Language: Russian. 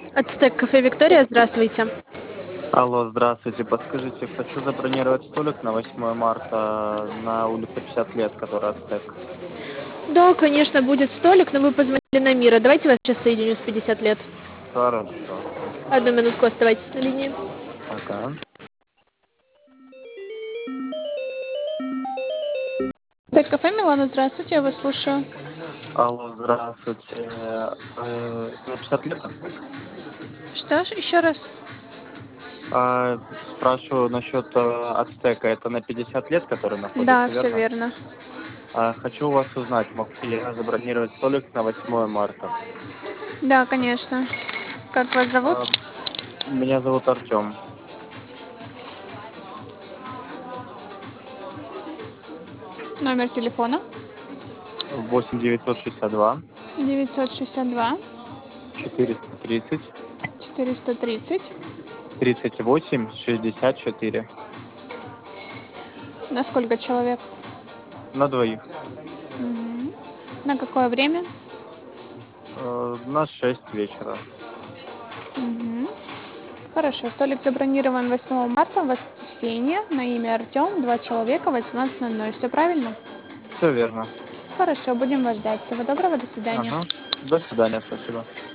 Ацтек кафе Виктория, здравствуйте. Алло, здравствуйте. Подскажите, хочу забронировать столик на 8 марта на улице 50 лет, который Ацтек. Да, конечно, будет столик, но вы позвонили на Мира. Давайте вас сейчас соединю с 50 лет. Хорошо. Одну минутку, оставайтесь на линии. Ага. Так, кафе Милана, здравствуйте, я вас слушаю. Алло, здравствуйте. На 50 лет Ацтек? Что ж, еще раз. Спрашиваю насчет Ацтека. Это на 50 лет, который Да, находится, все верно? верно. Хочу у вас узнать, могу ли я забронировать столик на 8 марта? Да, конечно. Как вас зовут? А, Меня зовут Артем. Номер телефона? 8 962 962 430 430. 38 64. На сколько человек? На двоих. Мгм. На какое время? На 6 вечера. Мгм. Хорошо, столик забронирован 8 марта, воскресенье, на имя Артем, два человека, 18:00. Все правильно? Все верно. Хорошо, будем вас ждать. Всего доброго, до свидания. Ага. До свидания, спасибо.